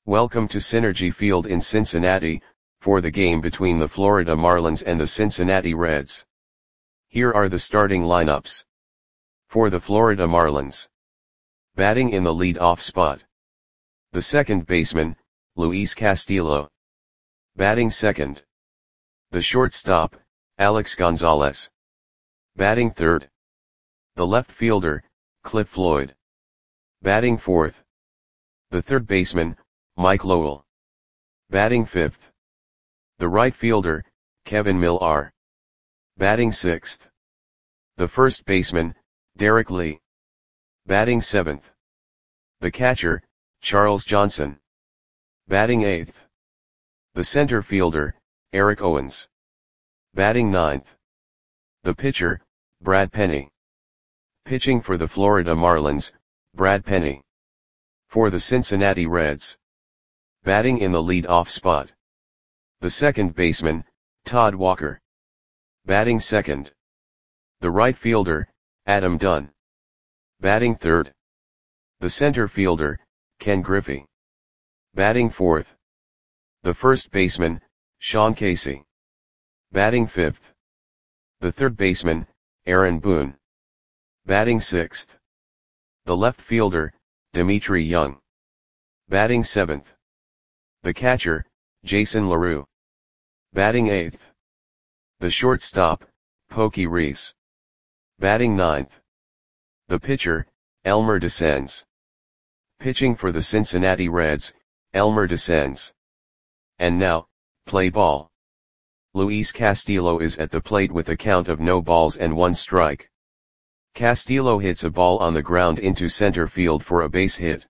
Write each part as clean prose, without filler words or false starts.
Welcome to Synergy Field in Cincinnati, for the game between the Florida Marlins and the Cincinnati Reds. Here are the starting lineups. For the Florida Marlins. Batting in the lead-off spot. The second baseman, Luis Castillo. Batting second. The shortstop, Alex Gonzalez. Batting third. The left fielder, Cliff Floyd. Batting fourth. The third baseman, Mike Lowell. Batting fifth. The right fielder, Kevin Millar. Batting sixth. The first baseman, Derek Lee. Batting seventh. The catcher, Charles Johnson. Batting eighth. The center fielder, Eric Owens. Batting ninth. The pitcher, Brad Penny. Pitching for the Florida Marlins, Brad Penny. For the Cincinnati Reds. Batting in the lead-off spot. The second baseman, Todd Walker. Batting second. The right fielder, Adam Dunn. Batting third. The center fielder, Ken Griffey. Batting fourth. The first baseman, Sean Casey. Batting fifth. The third baseman, Aaron Boone. Batting sixth. The left fielder, Dmitri Young. Batting seventh. The catcher, Jason LaRue. Batting eighth. The shortstop, Pokey Reese. Batting ninth. The pitcher, Elmer DeSenz. Pitching for the Cincinnati Reds, Elmer DeSenz. And now, play ball. Luis Castillo is at the plate with a count of no balls and 1 strike. Castillo hits a ball on the ground into center field for a base hit.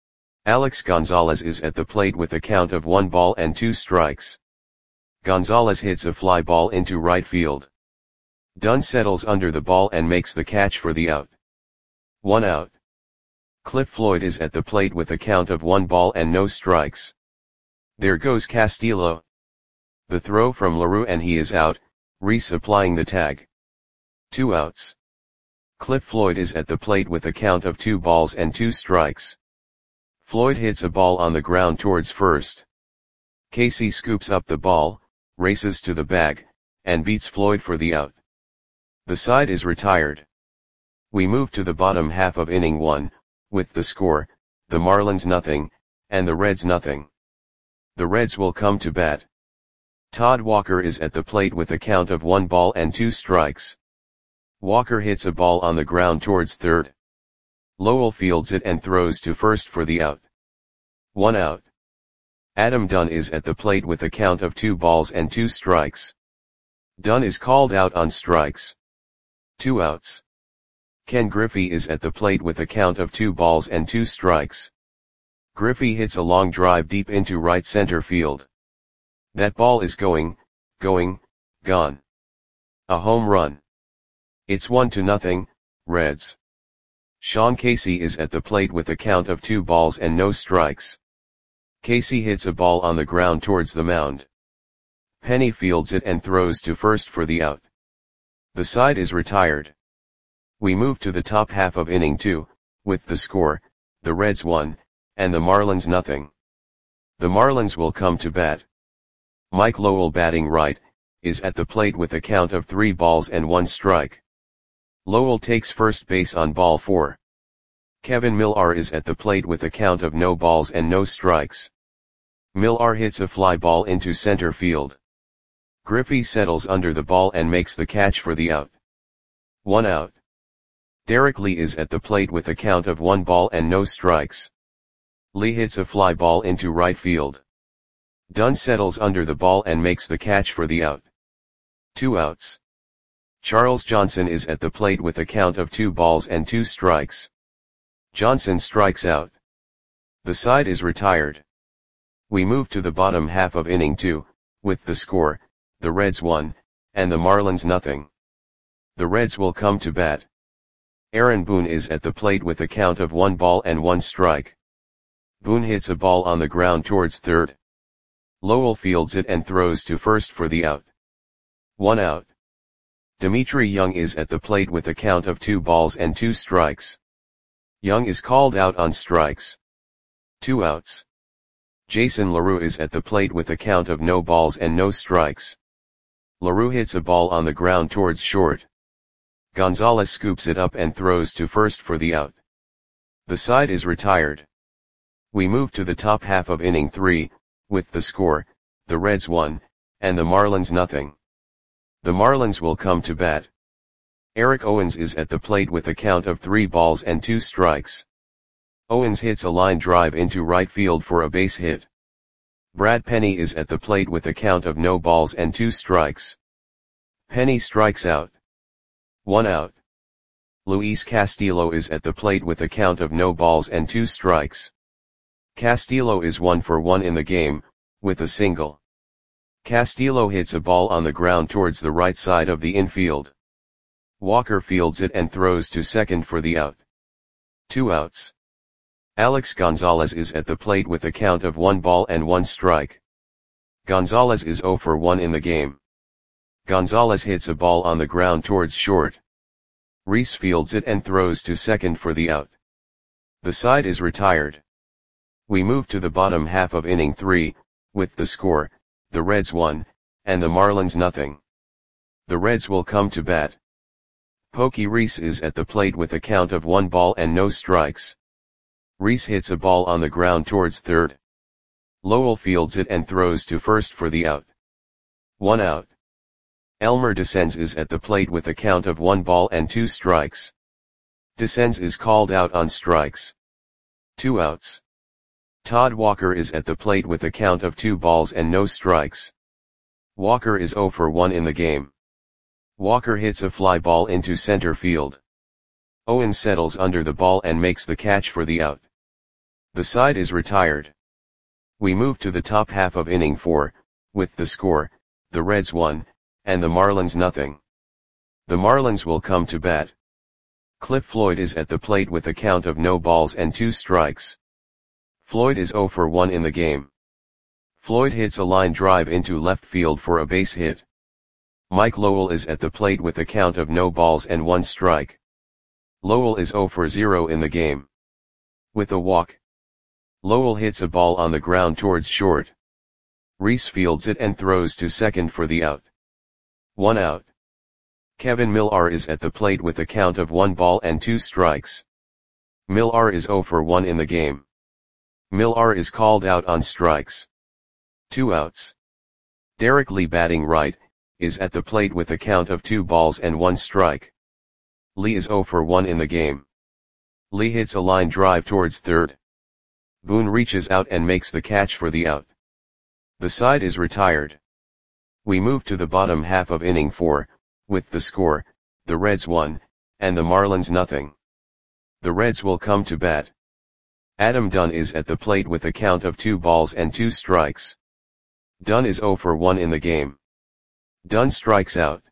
Alex Gonzalez is at the plate with a count of 1 ball and 2 strikes. Gonzalez hits a fly ball into right field. Dunn settles under the ball and makes the catch for the out. 1 out. Cliff Floyd is at the plate with a count of 1 ball and no strikes. There goes Castillo. The throw from LaRue and he is out, Reese applying the tag. 2 outs. Cliff Floyd is at the plate with a count of 2 balls and 2 strikes. Floyd hits a ball on the ground towards first. Casey scoops up the ball, races to the bag, and beats Floyd for the out. The side is retired. We move to the bottom half of inning 1, with the score, the Marlins nothing, and the Reds nothing. The Reds will come to bat. Todd Walker is at the plate with a count of 1 ball and 2 strikes. Walker hits a ball on the ground towards third. Lowell fields it and throws to first for the out. 1 out. Adam Dunn is at the plate with a count of 2 balls and 2 strikes. Dunn is called out on strikes. 2 outs. Ken Griffey is at the plate with a count of 2 balls and 2 strikes. Griffey hits a long drive deep into right center field. That ball is gone. A home run. It's 1-0, Reds. Sean Casey is at the plate with a count of 2 balls and no strikes. Casey hits a ball on the ground towards the mound. Penny fields it and throws to first for the out. The side is retired. We move to the top half of inning 2, with the score, the Reds 1, and the Marlins nothing. The Marlins will come to bat. Mike Lowell batting right, is at the plate with a count of 3 balls and 1 strike. Lowell takes first base on ball 4. Kevin Millar is at the plate with a count of no balls and no strikes. Millar hits a fly ball into center field. Griffey settles under the ball and makes the catch for the out. 1 out. Derek Lee is at the plate with a count of 1 ball and no strikes. Lee hits a fly ball into right field. Dunn settles under the ball and makes the catch for the out. 2 outs. Charles Johnson is at the plate with a count of 2 balls and 2 strikes. Johnson strikes out. The side is retired. We move to the bottom half of inning 2, with the score, the Reds 1, and the Marlins nothing. The Reds will come to bat. Aaron Boone is at the plate with a count of 1 ball and 1 strike. Boone hits a ball on the ground towards third. Lowell fields it and throws to first for the out. 1 out. Dmitri Young is at the plate with a count of 2 balls and 2 strikes. Young is called out on strikes. 2 outs. Jason LaRue is at the plate with a count of no balls and no strikes. LaRue hits a ball on the ground towards short. Gonzalez scoops it up and throws to first for the out. The side is retired. We move to the top half of inning 3, with the score, the Reds 1, and the Marlins nothing. The Marlins will come to bat. Eric Owens is at the plate with a count of 3 balls and 2 strikes. Owens hits a line drive into right field for a base hit. Brad Penny is at the plate with a count of no balls and 2 strikes. Penny strikes out. 1 out. Luis Castillo is at the plate with a count of no balls and 2 strikes. Castillo is 1 for 1 in the game, with a single. Castillo hits a ball on the ground towards the right side of the infield. Walker fields it and throws to second for the out. 2 outs. Alex Gonzalez is at the plate with a count of 1 ball and 1 strike. Gonzalez is 0 for 1 in the game. Gonzalez hits a ball on the ground towards short. Reese fields it and throws to second for the out. The side is retired. We move to the bottom half of inning 3, with the score, the Reds 1, and the Marlins nothing. The Reds will come to bat. Pokey Reese is at the plate with a count of 1 ball and no strikes. Reese hits a ball on the ground towards third. Lowell fields it and throws to first for the out. 1 out. Elmer Descens is at the plate with a count of 1 ball and 2 strikes. Descens is called out on strikes. 2 outs. Todd Walker is at the plate with a count of 2 balls and no strikes. Walker is 0 for 1 in the game. Walker hits a fly ball into center field. Owens settles under the ball and makes the catch for the out. The side is retired. We move to the top half of inning 4, with the score, the Reds 1, and the Marlins nothing. The Marlins will come to bat. Cliff Floyd is at the plate with a count of no balls and 2 strikes. Floyd is 0 for 1 in the game. Floyd hits a line drive into left field for a base hit. Mike Lowell is at the plate with a count of no balls and 1 strike. Lowell is 0 for 0 in the game. With a walk. Lowell hits a ball on the ground towards short. Reese fields it and throws to second for the out. 1 out. Kevin Millar is at the plate with a count of 1 ball and 2 strikes. Millar is 0 for 1 in the game. Millar is called out on strikes. 2 outs. Derek Lee, batting right, is at the plate with a count of 2 balls and 1 strike. Lee is 0 for 1 in the game. Lee hits a line drive towards third. Boone reaches out and makes the catch for the out. The side is retired. We move to the bottom half of inning 4, with the score, the Reds 1, and the Marlins nothing. The Reds will come to bat. Adam Dunn is at the plate with a count of 2 balls and 2 strikes. Dunn is 0 for 1 in the game. Dunn strikes out.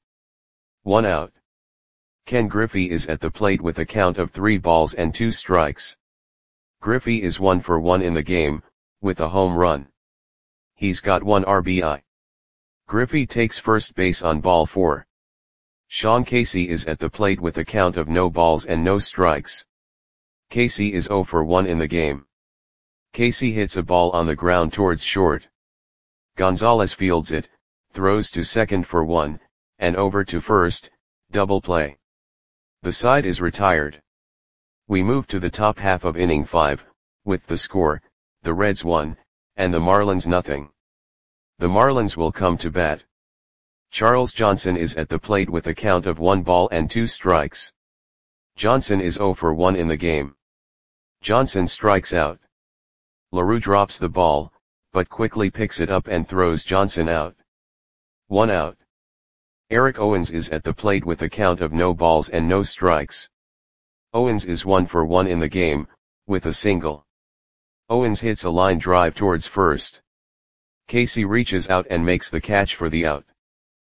1 out. Ken Griffey is at the plate with a count of 3 balls and 2 strikes. Griffey is 1 for 1 in the game, with a home run. He's got 1 RBI. Griffey takes first base on ball 4. Sean Casey is at the plate with a count of no balls and no strikes. Casey is 0 for 1 in the game. Casey hits a ball on the ground towards short. Gonzalez fields it, throws to second for 1, and over to first, double play. The side is retired. We move to the top half of inning 5, with the score, the Reds 1, and the Marlins nothing. The Marlins will come to bat. Charles Johnson is at the plate with a count of 1 ball and 2 strikes. Johnson is 0 for 1 in the game. Johnson strikes out. LaRue drops the ball, but quickly picks it up and throws Johnson out. 1 out. Eric Owens is at the plate with a count of no balls and no strikes. Owens is 1 for 1 in the game, with a single. Owens hits a line drive towards first. Casey reaches out and makes the catch for the out.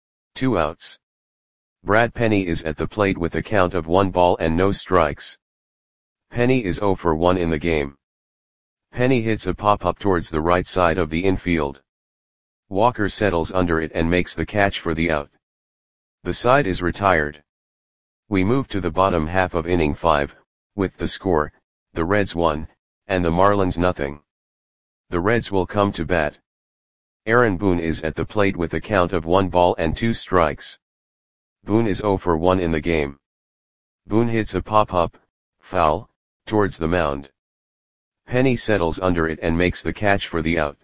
2 outs. Brad Penny is at the plate with a count of 1 ball and no strikes. Penny is 0 for 1 in the game. Penny hits a pop-up towards the right side of the infield. Walker settles under it and makes the catch for the out. The side is retired. We move to the bottom half of inning 5, with the score, the Reds 1, and the Marlins nothing. The Reds will come to bat. Aaron Boone is at the plate with a count of 1 ball and 2 strikes. Boone is 0 for 1 in the game. Boone hits a pop-up, foul, towards the mound. Penny settles under it and makes the catch for the out.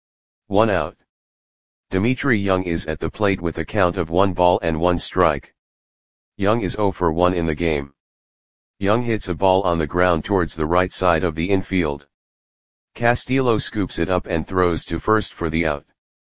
1 out. Dimitri Young is at the plate with a count of 1 ball and 1 strike. Young is 0 for 1 in the game. Young hits a ball on the ground towards the right side of the infield. Castillo scoops it up and throws to first for the out.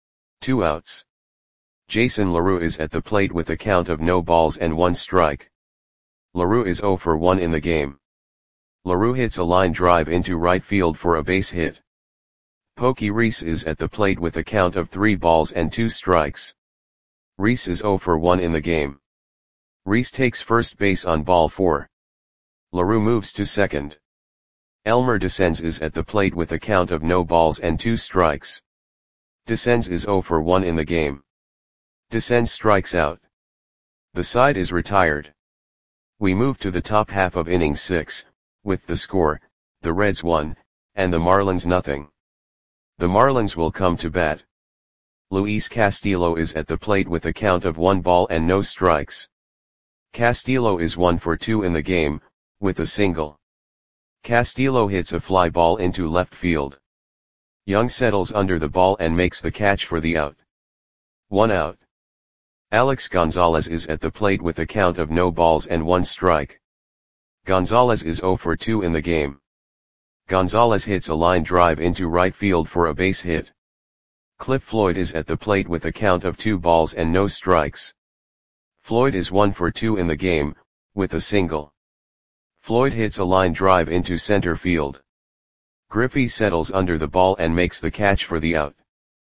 2 outs. Jason LaRue is at the plate with a count of no balls and 1 strike. LaRue is 0 for 1 in the game. LaRue hits a line drive into right field for a base hit. Pokey Reese is at the plate with a count of 3 balls and 2 strikes. Reese is 0 for 1 in the game. Reese takes first base on ball 4. LaRue moves to second. Elmer Descends is at the plate with a count of no balls and 2 strikes. Descends is 0 for 1 in the game. Descends strikes out. The side is retired. We move to the top half of inning 6, with the score, the Reds 1, and the Marlins nothing. The Marlins will come to bat. Luis Castillo is at the plate with a count of 1 ball and no strikes. Castillo is 1 for 2 in the game, with a single. Castillo hits a fly ball into left field. Young settles under the ball and makes the catch for the out. 1 out. Alex Gonzalez is at the plate with a count of no balls and 1 strike. Gonzalez is 0 for 2 in the game. Gonzalez hits a line drive into right field for a base hit. Cliff Floyd is at the plate with a count of 2 balls and no strikes. Floyd is 1 for 2 in the game, with a single. Floyd hits a line drive into center field. Griffey settles under the ball and makes the catch for the out.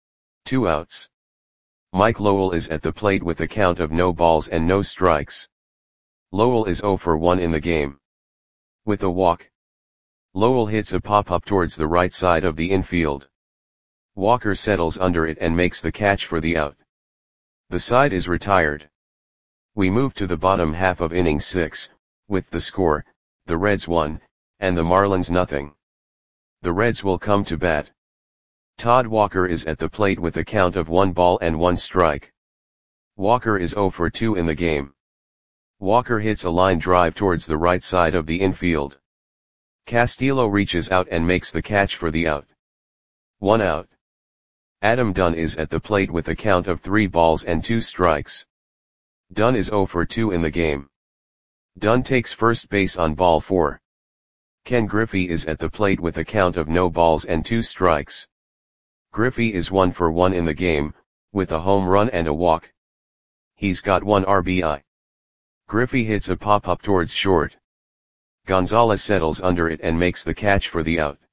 2 outs. Mike Lowell is at the plate with a count of no balls and no strikes. Lowell is 0 for 1 in the game. With a walk. Lowell hits a pop-up towards the right side of the infield. Walker settles under it and makes the catch for the out. The side is retired. We move to the bottom half of inning 6, with the score, the Reds 1, and the Marlins nothing. The Reds will come to bat. Todd Walker is at the plate with a count of 1 ball and 1 strike. Walker is 0 for 2 in the game. Walker hits a line drive towards the right side of the infield. Castillo reaches out and makes the catch for the out. 1 out. Adam Dunn is at the plate with a count of 3 balls and 2 strikes. Dunn is 0 for 2 in the game. Dunn takes first base on ball 4. Ken Griffey is at the plate with a count of no balls and 2 strikes. Griffey is 1 for 1 in the game, with a home run and a walk. He's got 1 RBI. Griffey hits a pop-up towards short. Gonzalez settles under it and makes the catch for the out.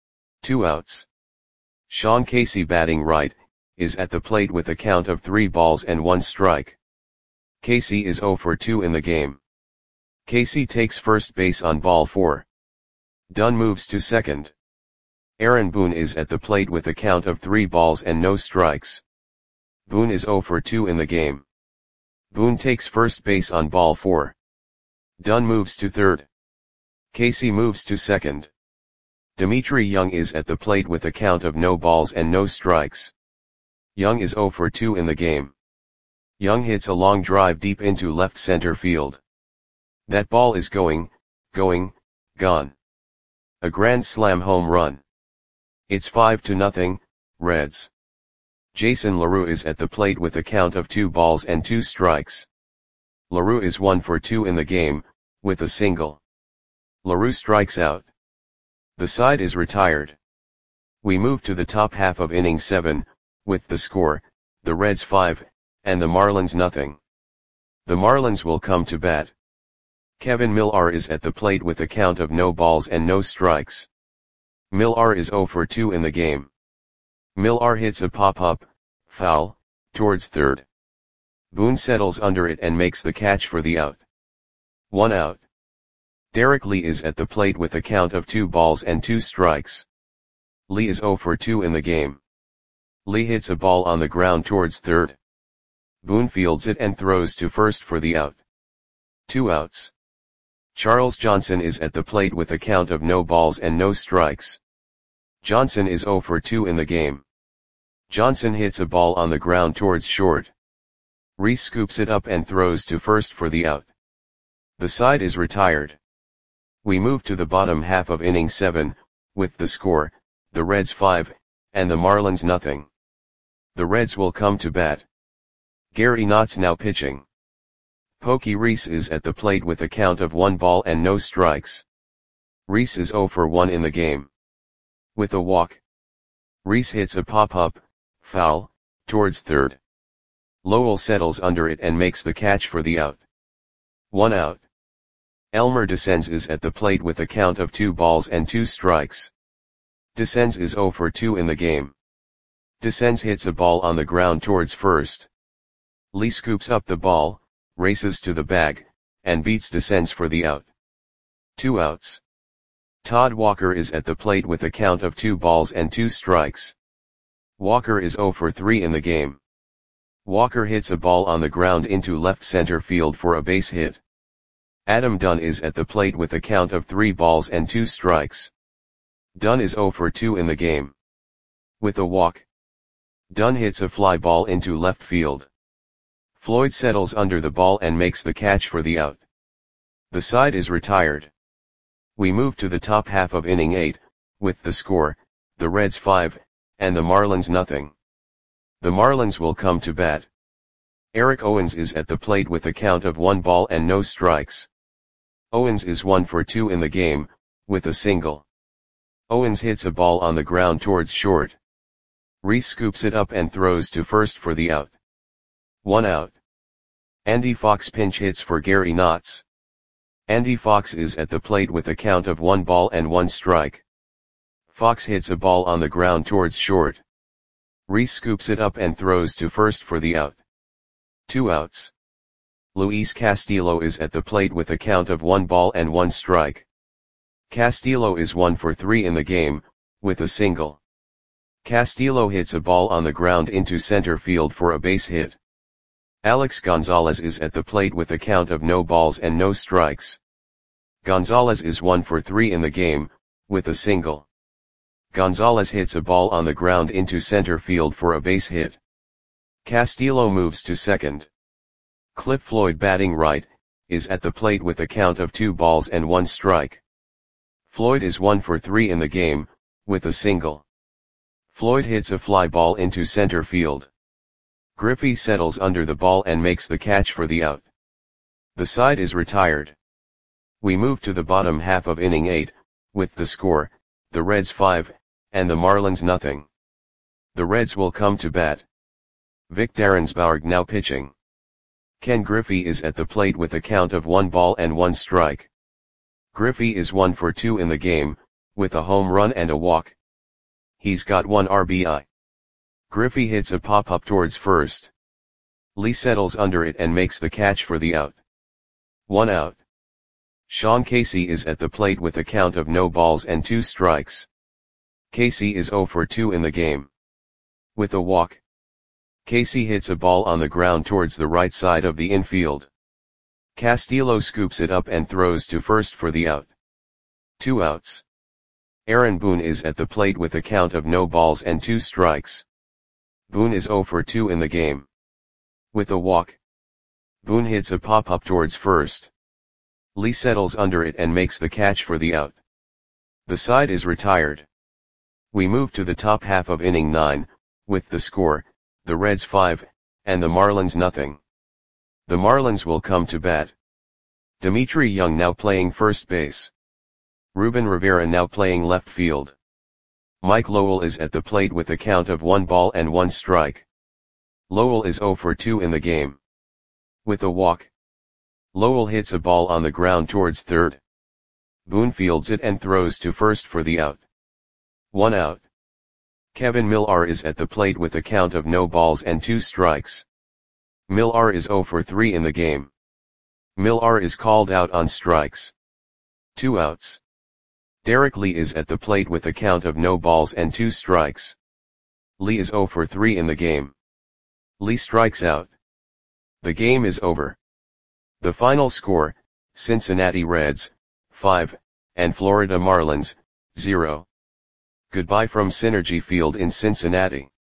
2 outs. Sean Casey, batting right, is at the plate with a count of 3 balls and 1 strike. Casey is 0 for 2 in the game. Casey takes first base on ball 4. Dunn moves to second. Aaron Boone is at the plate with a count of 3 balls and no strikes. Boone is 0 for 2 in the game. Boone takes first base on ball 4. Dunn moves to third. Casey moves to second. Dimitri Young is at the plate with a count of no balls and no strikes. Young is 0 for 2 in the game. Young hits a long drive deep into left center field. That ball is gone. A grand slam home run. It's 5-0, Reds. Jason LaRue is at the plate with a count of 2 balls and 2 strikes. LaRue is 1 for 2 in the game, with a single. LaRue strikes out. The side is retired. We move to the top half of inning 7, with the score, the Reds 5, and the Marlins nothing. The Marlins will come to bat. Kevin Millar is at the plate with a count of no balls and no strikes. Millar is 0 for 2 in the game. Millar hits a pop-up, foul, towards third. Boone settles under it and makes the catch for the out. 1 out. Derek Lee is at the plate with a count of 2 balls and 2 strikes. Lee is 0 for 2 in the game. Lee hits a ball on the ground towards third. Boone fields it and throws to first for the out. 2 outs. Charles Johnson is at the plate with a count of no balls and no strikes. Johnson is 0 for 2 in the game. Johnson hits a ball on the ground towards short. Reese scoops it up and throws to first for the out. The side is retired. We move to the bottom half of inning 7, with the score, the Reds 5, and the Marlins nothing. The Reds will come to bat. Gary Knotts now pitching. Pokey Reese is at the plate with a count of 1 ball and no strikes. Reese is 0 for 1 in the game. With a walk. Reese hits a pop-up, foul, towards third. Lowell settles under it and makes the catch for the out. 1 out. Elmer Descends is at the plate with a count of 2 balls and 2 strikes. Descends is 0 for 2 in the game. Descends hits a ball on the ground towards first. Lee scoops up the ball, races to the bag, and beats Descends for the out. 2 outs. Todd Walker is at the plate with a count of 2 balls and 2 strikes. Walker is 0 for 3 in the game. Walker hits a ball on the ground into left center field for a base hit. Adam Dunn is at the plate with a count of 3 balls and 2 strikes. Dunn is 0 for 2 in the game. With a walk. Dunn hits a fly ball into left field. Floyd settles under the ball and makes the catch for the out. The side is retired. We move to the top half of inning 8, with the score, the Reds 5, and the Marlins nothing. The Marlins will come to bat. Eric Owens is at the plate with a count of 1 ball and no strikes. Owens is 1 for 2 in the game, with a single. Owens hits a ball on the ground towards short. Reese scoops it up and throws to first for the out. 1 out. Andy Fox pinch hits for Gary Knotts. Andy Fox is at the plate with a count of 1 ball and 1 strike. Fox hits a ball on the ground towards short. Reese scoops it up and throws to first for the out. 2 outs. Luis Castillo is at the plate with a count of 1 ball and 1 strike. Castillo is 1 for 3 in the game, with a single. Castillo hits a ball on the ground into center field for a base hit. Alex Gonzalez is at the plate with a count of no balls and no strikes. Gonzalez is 1 for 3 in the game, with a single. Gonzalez hits a ball on the ground into center field for a base hit. Castillo moves to second. Cliff Floyd batting right, is at the plate with a count of 2 balls and 1 strike. Floyd is 1 for 3 in the game, with a single. Floyd hits a fly ball into center field. Griffey settles under the ball and makes the catch for the out. The side is retired. We move to the bottom half of inning 8, with the score, the Reds 5, and the Marlins nothing. The Reds will come to bat. Vic Darrensbourg now pitching. Ken Griffey is at the plate with a count of 1 ball and 1 strike. Griffey is 1 for 2 in the game, with a home run and a walk. He's got 1 RBI. Griffey hits a pop-up towards first. Lee settles under it and makes the catch for the out. 1 out. Sean Casey is at the plate with a count of no balls and 2 strikes. Casey is 0 for 2 in the game. With a walk. Casey hits a ball on the ground towards the right side of the infield. Castillo scoops it up and throws to first for the out. 2 outs. Aaron Boone is at the plate with a count of no balls and 2 strikes. Boone is 0 for 2 in the game. With a walk. Boone hits a pop-up towards first. Lee settles under it and makes the catch for the out. The side is retired. We move to the top half of inning 9, with the score, the Reds 5, and the Marlins nothing. The Marlins will come to bat. Dimitri Young now playing first base. Ruben Rivera now playing left field. Mike Lowell is at the plate with a count of 1 ball and 1 strike. Lowell is 0 for 2 in the game. With a walk. Lowell hits a ball on the ground towards third. Boone fields it and throws to first for the out. 1 out. Kevin Millar is at the plate with a count of no balls and 2 strikes. Millar is 0 for 3 in the game. Millar is called out on strikes. 2 outs. Derek Lee is at the plate with a count of no balls and 2 strikes. Lee is 0 for 3 in the game. Lee strikes out. The game is over. The final score, Cincinnati Reds, 5, and Florida Marlins, 0. Goodbye from Synergy Field in Cincinnati.